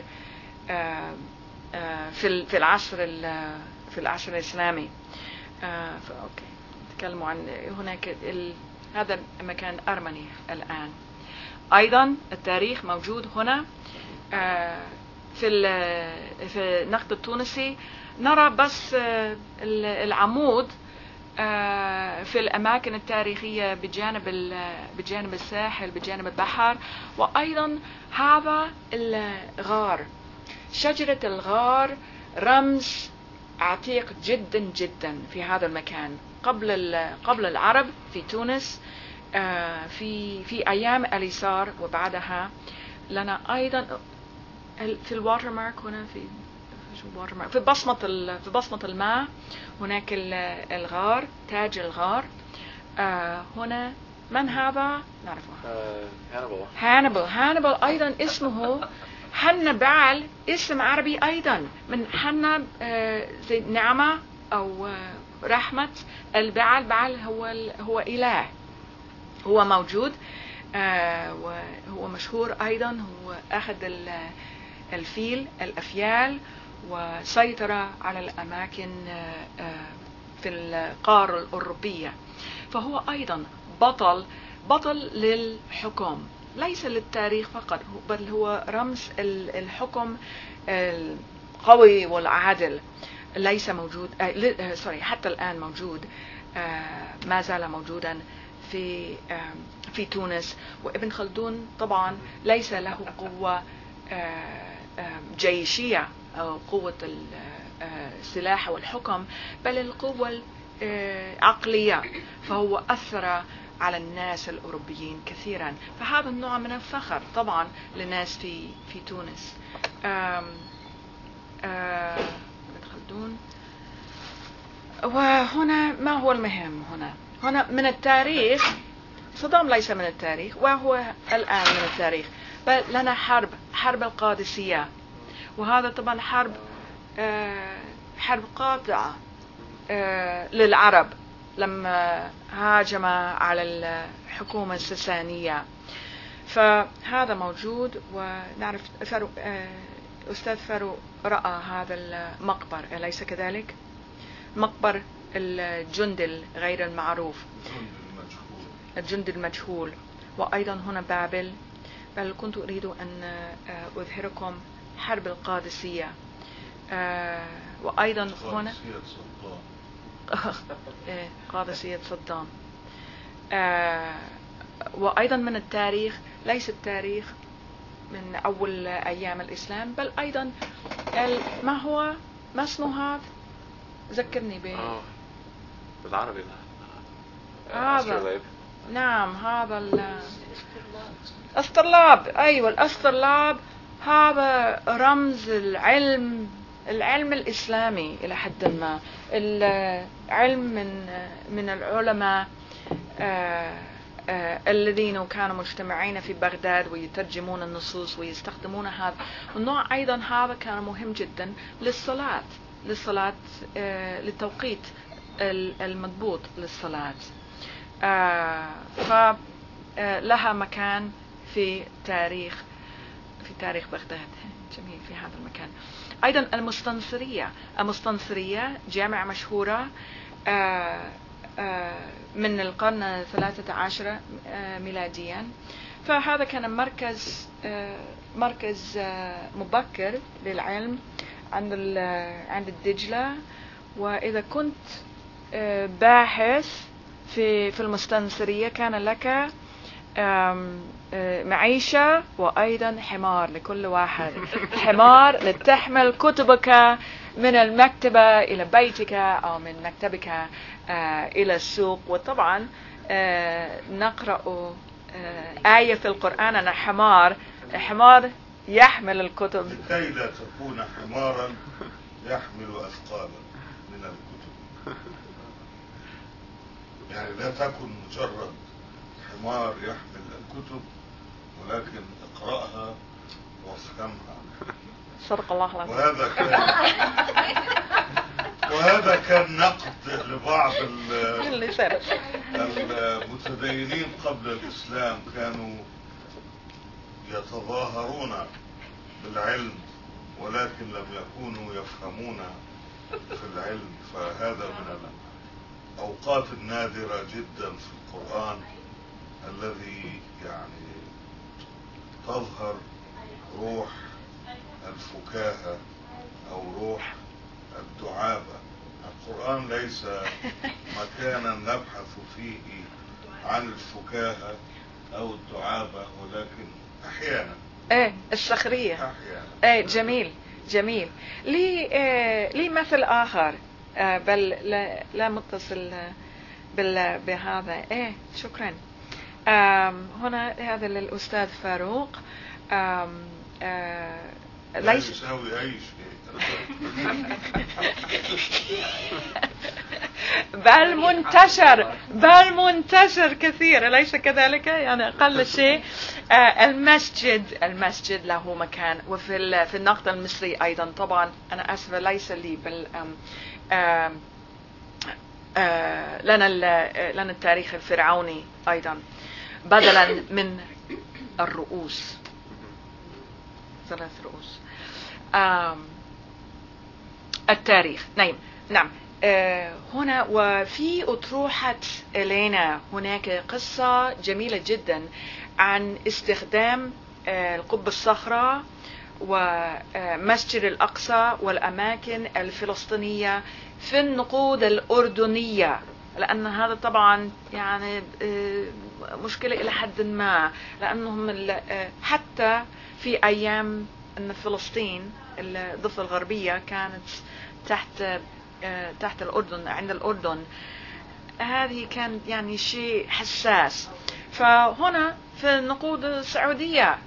في العصر الإسلامي. فأوكي نتكلم عن هناك هذا مكان أرمني الآن. أيضا التاريخ موجود هنا في النقد التونسي. نرى بس العمود في الأماكن التاريخية بجانب الساحل، بجانب البحر. وأيضا هذا الغار، شجرة الغار، رمز عتيق جدا جدا في هذا المكان قبل العرب في تونس، في أيام اليسار وبعدها. لنا أيضا في الواتر مارك هنا، في بصمة الماء هناك الغار، تاج الغار. هنا من هذا؟ نعرفه. هانبال أيضا اسمه حنبال، اسم عربي أيضا من حنا زي نعمة أو رحمة البعل. بعل هو إله، هو موجود، وهو مشهور أيضا. هو أخذ الفيل الأفيال وسيطر على الأماكن في القارة الأوروبية. فهو أيضا بطل للحكم، ليس للتاريخ فقط، بل هو رمز الحكم القوي والعادل. ليس موجود حتى الآن موجود، ما زال موجودا في تونس. وابن خلدون طبعا ليس له قوة جيشية أو قوة السلاح والحكم، بل القوة العقلية. فهو أثر على الناس الأوروبيين كثيرا. فهذا النوع من الفخر طبعا للناس في تونس. ابن خلدون. وهنا ما هو المهم هنا من التاريخ. صدام ليس من التاريخ، وهو الآن من التاريخ، بل لنا حرب القادسية. وهذا طبعا حرب قاطعة للعرب لما هاجم على الحكومة الساسانية. فهذا موجود. ونعرف أستاذ فاروق رأى هذا المقبر، أليس كذلك؟ مقبر الجند غير المعروف، الجند المجهول. وأيضا هنا بابل. بل كنت أريد أن أظهركم حرب القادسية. وأيضا هنا قادسية صدام. وأيضا من التاريخ، ليس التاريخ من أول أيام الإسلام، بل أيضا ما اسمه هذا؟ ذكرني به بالعربي. هذا نعم، هذا الأسطرلاب. أيوة، الأسطرلاب. هذا رمز العلم الإسلامي إلى حد ما. العلم من العلماء الذين كانوا مجتمعين في بغداد ويترجمون النصوص ويستخدمون هذا النوع. أيضا هذا كان مهم جدا للصلاة للتوقيت المضبوط للصلاة. فلها مكان في تاريخ بغداد. جميل في هذا المكان. أيضا المستنصرية جامعة مشهورة من القرن 13 ميلاديا. فهذا كان مركز مبكر للعلم عند الدجلة. وإذا كنت باحث في المستنصرية كان لك معيشة وأيضا حمار لكل واحد. حمار لتحمل كتبك من المكتبة إلى بيتك أو من مكتبك إلى السوق. وطبعا نقرأ آية في القرآن أن حمار يحمل الكتب لكي لا تكون حمارا يحمل أثقالا من الكتب. يعني لا تكن مجرد حمار يحمل الكتب، ولكن اقرأها وافهمها. صدق الله العظيم. وهذا كان نقد لبعض المتدينين قبل الإسلام. كانوا يتظاهرون بالعلم ولكن لم يكونوا يفهمون في العلم. فهذا من الأوقات النادرة جدا في القرآن الذي يعني تظهر روح الفكاهة أو روح الدعابة. القرآن ليس مكانا نبحث فيه عن الفكاهة أو الدعابة، ولكن أحيانا السخرية. أحيانا. جميل. لي مثل آخر بل لا متصل بهذا. شكرا. هنا هذا للأستاذ فاروق. لا يساوي أي شيء. بل منتشر كثير، أليس كذلك؟ يعني أقل شيء المسجد له مكان. وفي النقد المصري أيضا طبعا. أنا أسفة ليس لي بل لنا التاريخ الفرعوني أيضا بدلا من الرؤوس، 3 رؤوس. التاريخ. نعم. هنا وفي أطروحة إلينا هناك قصة جميلة جدا عن استخدام القبة الصخرة ومسجد الأقصى والأماكن الفلسطينية في النقود الأردنية، لأن هذا طبعا يعني مشكلة إلى حد ما، لأنهم حتى في أيام أن فلسطين الضفة الغربية كانت تحت الأردن، عند الأردن، هذه كان يعني شيء حساس. فهنا في النقود السعودية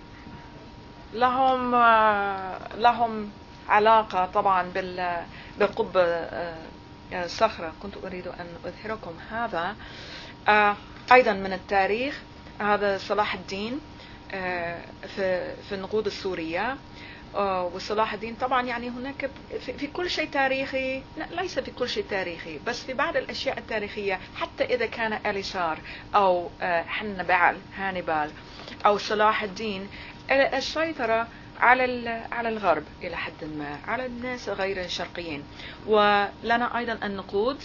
لهم علاقة طبعا بالقبة الصخرة. كنت أريد أن أظهركم هذا أيضا من التاريخ. هذا صلاح الدين في النقود السورية. وصلاح الدين طبعا يعني هناك في كل شيء تاريخي، ليس في كل شيء تاريخي، بس في بعض الأشياء التاريخية حتى إذا كان أليسار أو هانيبال أو صلاح الدين، السيطرة على الغرب إلى حد ما، على الناس غير الشرقيين. ولنا أيضا النقود،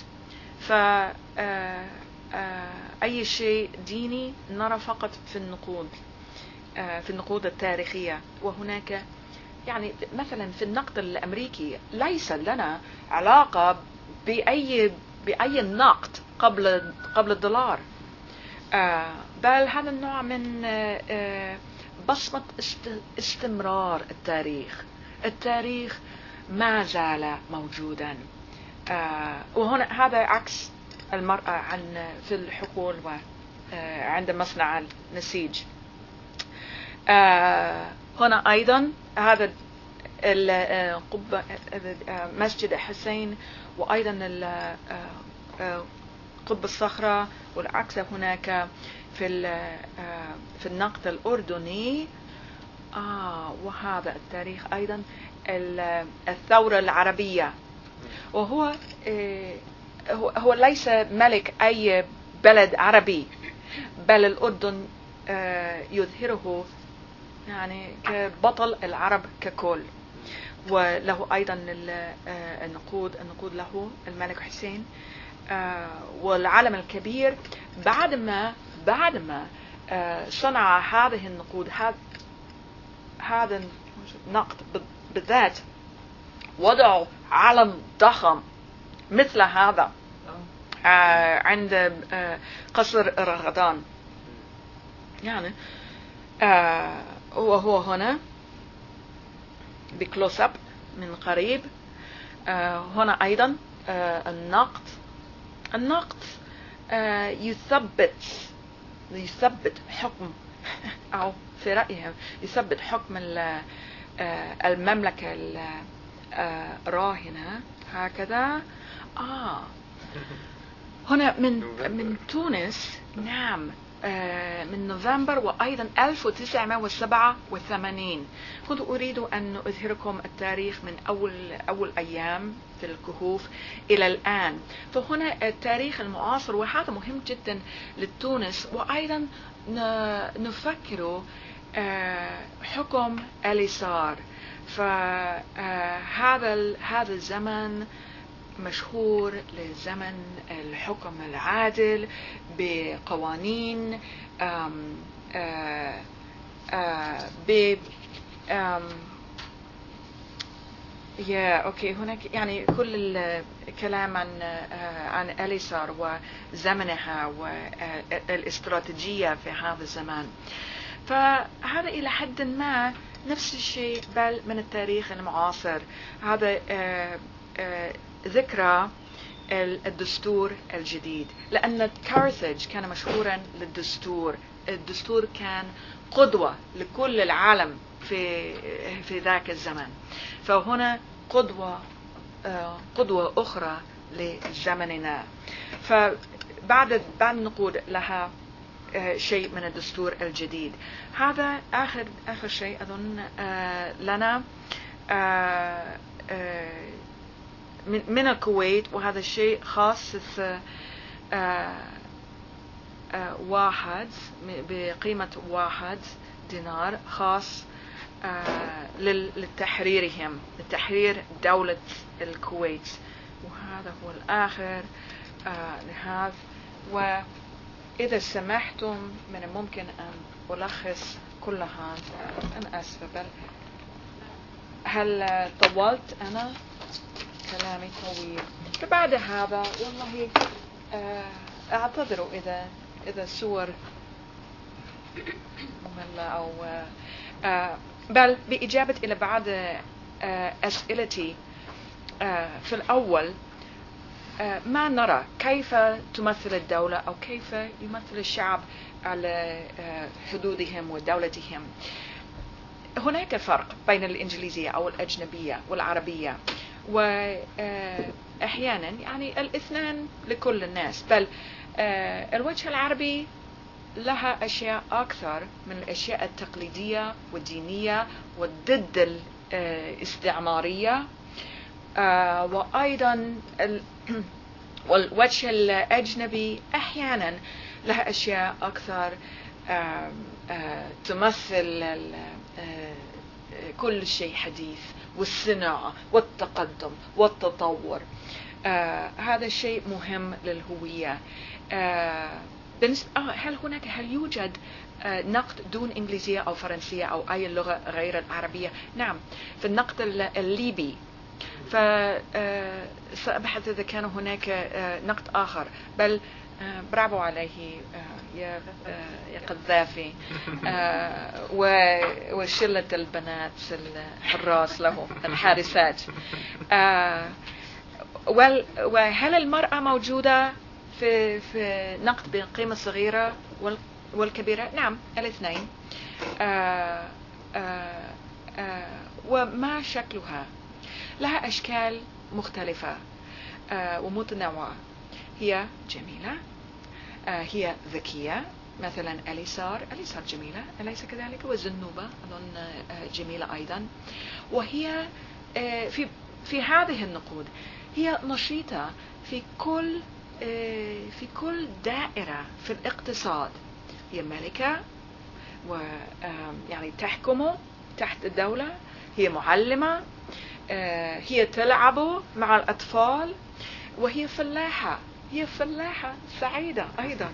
أي شيء ديني نرى فقط في النقود التاريخية. وهناك يعني مثلا في النقد الأمريكي ليس لنا علاقة بأي نقد قبل الدولار، بل هذا النوع من بصمة استمرار التاريخ ما زال موجودا. وهنا هذا عكس المرأة في الحقول وعند مصنع النسيج. هنا أيضا هذا القبة مسجد الحسين، وأيضا قبة الصخرة، والعكس هناك في النقد الأردني. وهذا التاريخ أيضا الثورة العربية، وهو هو ليس ملك أي بلد عربي، بل الأردن يظهره يعني كبطل العرب ككل. وله أيضا النقود له الملك حسين. والعالم الكبير بعد ما صنع هذه النقود، هذا النقد بالذات، وضعوا علم ضخم مثل هذا عند قصر رغدان. يعني وهو هنا بكلوز اب من قريب. هنا أيضا النقد يثبت حكم، أو في رأيهم يثبت حكم المملكة الراهنة هكذا. هنا من تونس. نعم، من نوفمبر وأيضا 1987. كنت أريد أن أظهركم التاريخ من أول أيام في الكهوف إلى الآن. فهنا التاريخ المعاصر، وهذا مهم جدا لتونس. وأيضا نفكر حكم أليسار. فهذا الزمن مشهور لزمن الحكم العادل بقوانين هناك يعني كل الكلام عن أليسار وزمنها والاستراتيجية في هذا الزمان. فهذا إلى حد ما نفس الشيء بل من التاريخ المعاصر. هذا ذكرى الدستور الجديد، لأن كارثاج كان مشهورا للدستور. الدستور كان قدوة لكل العالم في ذاك الزمن. فهنا قدوة أخرى لزمننا. فبعد نقود لها شيء من الدستور الجديد. هذا آخر شيء أظن لنا من الكويت، وهذا الشيء خاص واحد بقيمة 1 دينار خاص لتحريرهم، لتحرير دولة الكويت. وهذا هو الآخر لهذا. وإذا سمحتم من الممكن أن ألخص كل هذا. أنا آسفة، بل هل طولت أنا؟ كلامي طويل. فبعد هذا والله أعتذر إذا صور مملة أو بل بإجابة إلى بعض أسئلتي. في الأول ما نرى كيف تمثل الدولة أو كيف يمثل الشعب على حدودهم ودولتهم. هناك فرق بين الإنجليزية أو الأجنبية والعربية، وأحيانا يعني الاثنان لكل الناس، بل الوجه العربي لها أشياء أكثر من الأشياء التقليدية والدينية والضد الاستعمارية. وأيضا والوجه الأجنبي أحيانا لها أشياء أكثر تمثل كل شيء حديث والصناعة والتقدم والتطور. هذا شيء مهم للهوية. هل يوجد نقد دون إنجليزية أو فرنسية أو أي لغة غير العربية؟ نعم، في النقد الليبي. فسأبحث إذا كان هناك نقد آخر، بل برافو عليه يا قذافي وشلة البنات الحراس له الحارسات. وهل المرأة موجودة في نقد بين القيمة الصغيرة والكبيرة؟ نعم، الاثنين. وما شكلها؟ لها أشكال مختلفة ومتنوعة. هي جميلة، هي ذكية، مثلا أليسار جميلة، أليس كذلك؟ وزنوبة أظن جميلة أيضا. وهي في هذه النقود هي نشيطة في كل دائرة في الاقتصاد. هي ملكة ويعني تحكم تحت الدولة. هي معلمة، هي تلعب مع الأطفال، وهي فلاحة. هي فلاحة سعيدة أيضا.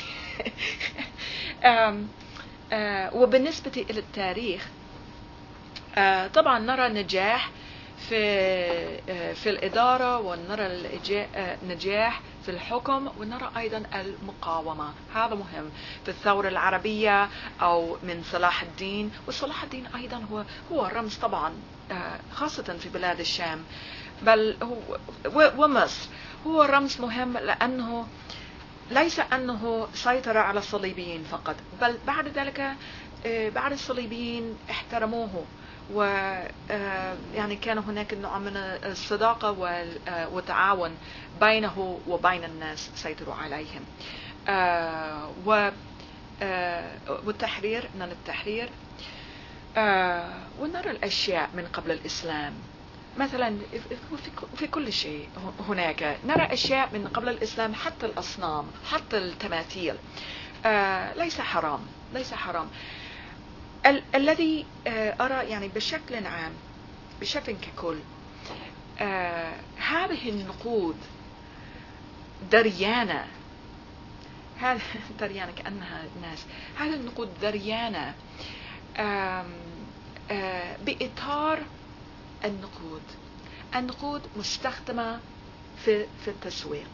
وبالنسبة إلى التاريخ طبعا نرى نجاح في الإدارة، ونرى نجاح في الحكم، ونرى أيضا المقاومة. هذا مهم في الثورة العربية أو من صلاح الدين. وصلاح الدين أيضا هو رمز طبعا خاصة في بلاد الشام، بل ومصر هو رمز مهم، لأنه ليس أنه سيطر على الصليبيين فقط، بل بعد ذلك بعد الصليبيين احترموه، ويعني كان هناك نوع من الصداقة والتعاون بينه وبين الناس سيطروا عليهم. والتحرير، نرى التحرير، ونرى الأشياء من قبل الإسلام. مثلا في كل شيء هناك نرى أشياء من قبل الإسلام، حتى الأصنام، حتى التماثيل. ليس حرام. الذي أرى يعني بشكل عام، بشكل ككل، هذه النقود دريانة. دريانة كأنها ناس. هذه النقود دريانة بإطار النقود مستخدمة في التسويق،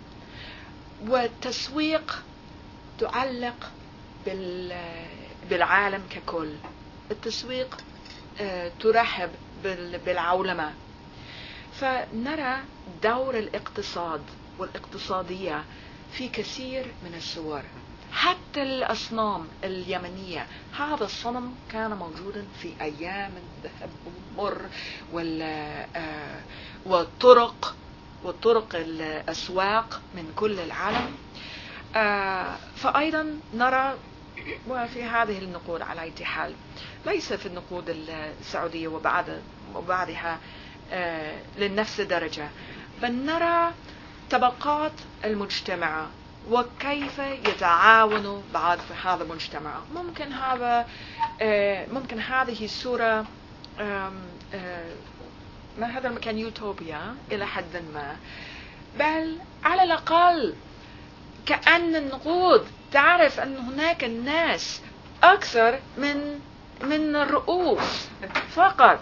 والتسويق تعلق بالعالم ككل. التسويق ترحب بالعولمة. فنرى دور الاقتصاد والاقتصادية في كثير من الصور. حتى الأصنام اليمنية، هذا الصنم كان موجودا في أيام الذهب والمر والطرق الأسواق من كل العالم. فأيضا نرى وفي هذه النقود على أي حال، ليس في النقود السعودية وبعدها لنفس الدرجة، بل نرى طبقات المجتمع وكيف يتعاونوا بعض في هذا المجتمع. ممكن هذه الصورة ما هذا المكان يوتوبيا إلى حد ما، بل على الأقل كأن النقود تعرف أن هناك الناس أكثر من الرؤوس فقط.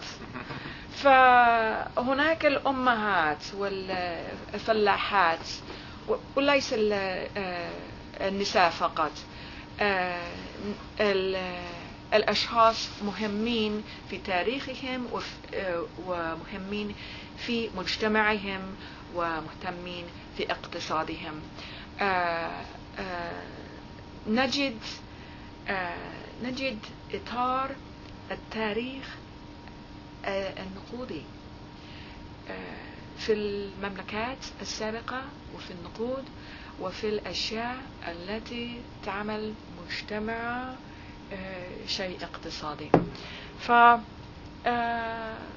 فهناك الأمهات والفلاحات وليس النساء فقط. الأشخاص مهمين في تاريخهم ومهمين في مجتمعهم ومهتمين في اقتصادهم. نجد إطار التاريخ النقودي في المملكات السابقة وفي النقود وفي الأشياء التي تعمل مجتمع شيء اقتصادي. فهذا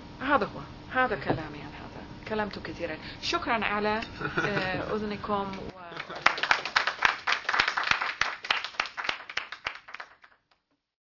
هذا كلامي عن هذا. كلمت كثيرا. شكرا على أذنكم.